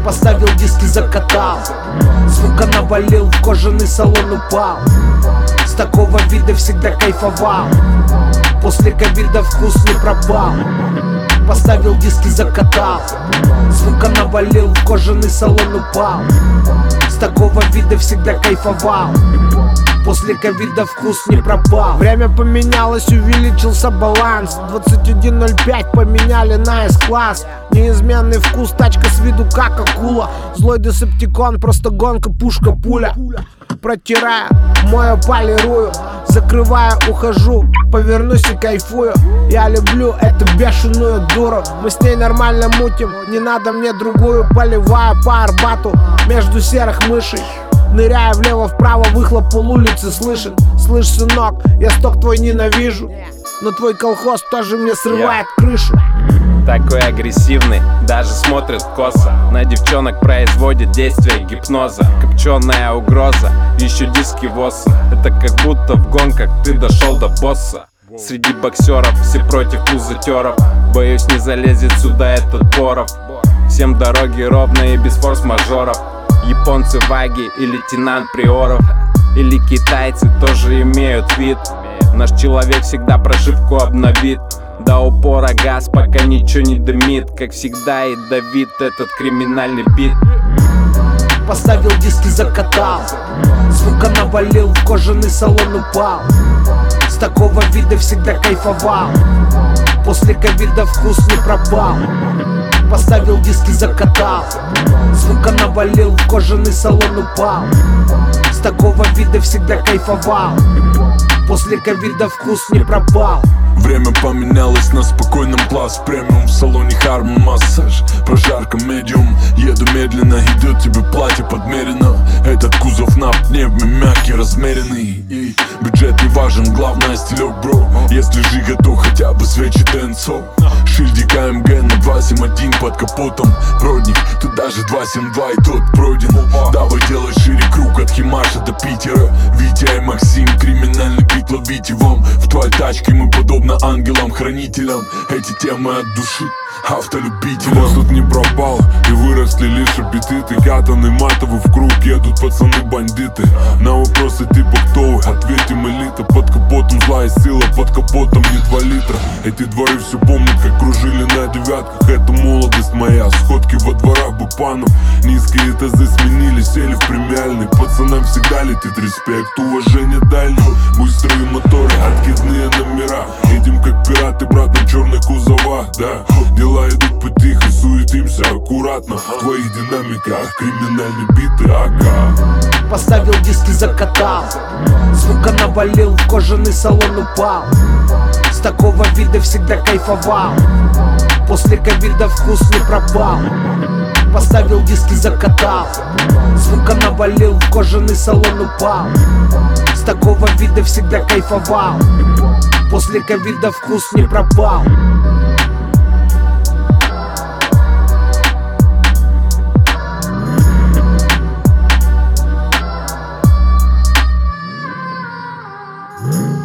Поставил диски, закатал, звука навалил, в кожаный салон упал. С такого вида всегда кайфовал, после ковида вкус не пропал. Поставил диски, закатал, звука навалил, в кожаный салон упал. С такого вида всегда кайфовал, после ковида вкус не пропал. Время поменялось, увеличился баланс. 21.05 поменяли на S-класс. Неизменный вкус, тачка с виду как акула. Злой десептикон, просто гонка, пушка, пуля. Протирая, мою, полирую, закрывая, ухожу, повернусь и кайфую. Я люблю эту бешеную дуру, мы с ней нормально мутим, не надо мне другую. Поливая по Арбату между серых мышей, ныряя влево-вправо, выхлоп полулицы слышен. Слышь, сынок, я сток твой ненавижу, но твой колхоз тоже мне срывает крышу. Такой агрессивный, даже смотрит косо. На девчонок производит действие гипноза. Копченая угроза, еще диски ВОСа. Это как будто в гонках ты дошел до босса. Среди боксеров все против пузатеров. Боюсь, не залезет сюда этот Боров. Всем дороги ровные, без форс-мажоров. Японцы Ваги и лейтенант Приоров. Или китайцы тоже имеют вид. Наш человек всегда прошивку обновит. До упора газ, пока ничего не дымит. Как всегда и давит этот криминальный бит. Поставил диски, закатал, звука навалил, в кожаный салон упал. С такого вида всегда кайфовал, после ковида вкус не пропал. Поставил диски, закатал, звука навалил, в кожаный салон упал. С такого вида всегда кайфовал, после ковида вкус не пропал. Время поменялось на спокойном пласт. Премиум в салоне Harman массаж. Прожарка медиум, еду медленно, идет тебе платье подмерено. Этот кузов на пневме мягкий, размеренный. И бюджет не важен, главное стилек, бро. Если жига, то хотя бы свечи Денсо. Шильдик АМГ на 271 под капотом. Продник, тут даже 272 и тот пройден. Давай делай шире круг от Химаша до Питера. Витя и Максим, криминальный бит ловите вам. В твоей тачке мы подобно ангелам-хранителям. Эти темы от души автолюбителям. Хвост тут не пропал, и выросли лишь аппетиты. Катаны матовы в круг, едут пацаны-бандиты. На вопросы типа кто вы, ответим элита. Под капотом злая сила, под капотом не 2 литра. Эти дворы все помнят, как кружили на девятках. Это молодость моя, сходки во дворах бупанов. Низкие тазы сменились, сели в премиальный. Пацанам всегда летит респект, уважение дальних. Быстрые моторы, откидные номера. Едем как пираты, брат, на черных кузовах, да. Дела идут потихо, суетимся аккуратно. В твоих динамиках криминальные биты АК. Поставил диски, закатал, звука навалил, в кожаный салон упал. С такого вида всегда кайфовал, после ковида вкус не пропал. Поставил диски, закатал, звука навалил, в кожаный салон упал. С такого вида всегда кайфовал, после ковида вкус не пропал. Yeah.